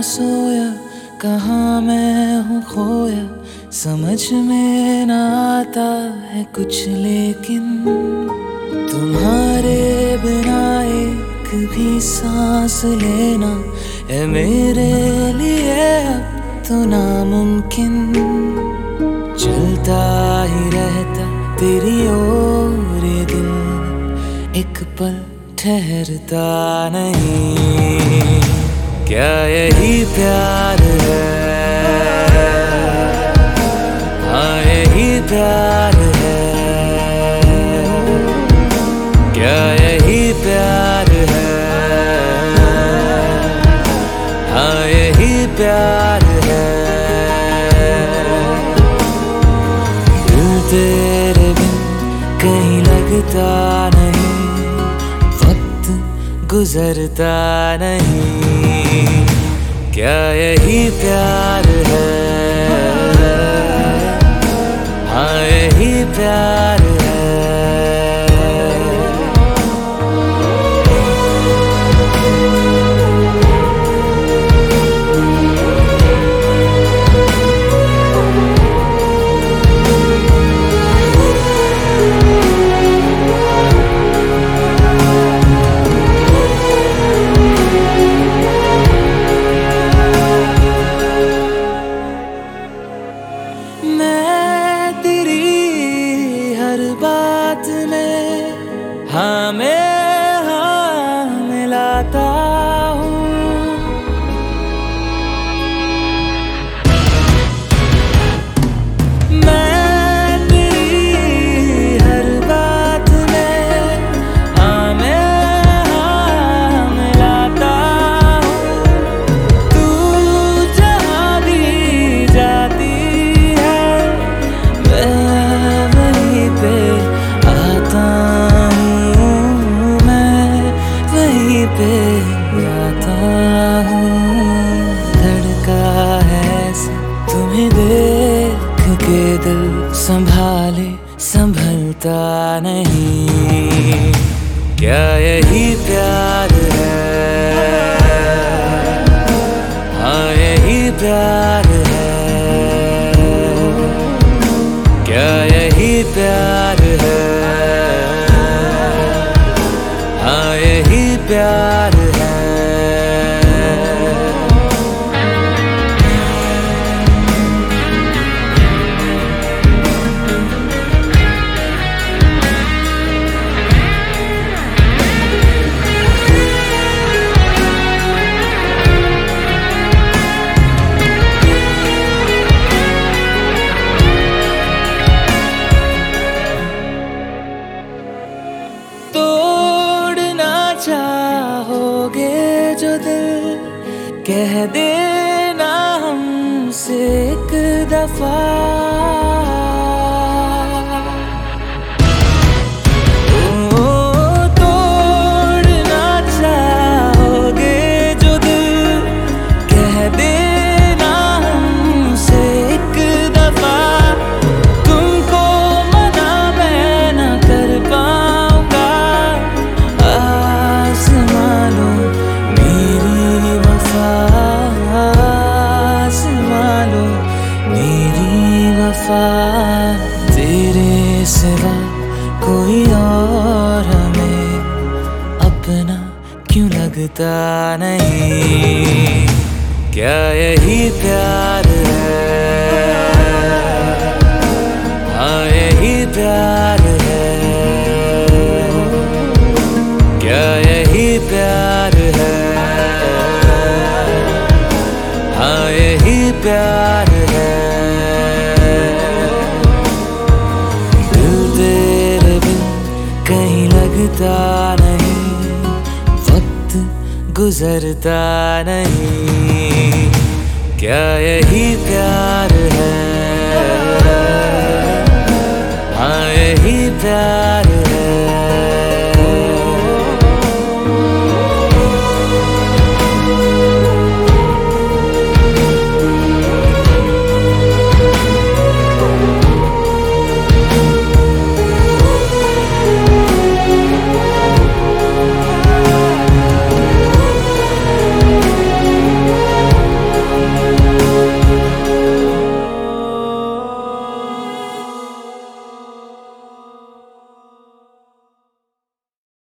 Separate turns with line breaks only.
सोया, कहाँ मैं हूँ खोया, समझ में ना आता है कुछ लेकिन तुम्हारे बिना एक भी सांस लेना है मेरे लिए अब तो नामुमकिन। चलता ही रहता तेरी ओर ये दिल, एक पल ठहरता नहीं। क्या यही प्यार है? हाँ यही प्यार है। क्या यही प्यार है? हाँ यही प्यार है। दिल तेरे बिन कहीं लगता नहीं, वक्त गुजरता नहीं। क्या यही प्यार है? हाँ यही प्यार है। मैं तेरी हर बात में हाँ मिलाता हूँ। मैं तेरी हर बात में हाँ मिलाता हूँ। तू जहाँ भी जाती पे आता हूँ। धड़का है ऐसे तुम्हें देख के दिल, संभाले संभलता नहीं। क्या यही प्यार है? हाँ यही प्यार है। क्या यही प्यार है? हाँ यही प्यार है। चाहोगे जो दिल, कह देना हमसे एक दफा। तोड़ना चाहोगे जो दिल, कह देना हमसे एक दफा। तुमको मना मैं न कर पाऊंगा, तेरे सिवा कोई और हमें अपना क्यों लगता नहीं। क्या यही प्यार है? हाँ यही प्यार है। क्या यही प्यार है? हाँ यही प्यार है। कहीं लगता नहीं, वक्त गुजरता नहीं। क्या यही प्यार है? हाँ यही प्यार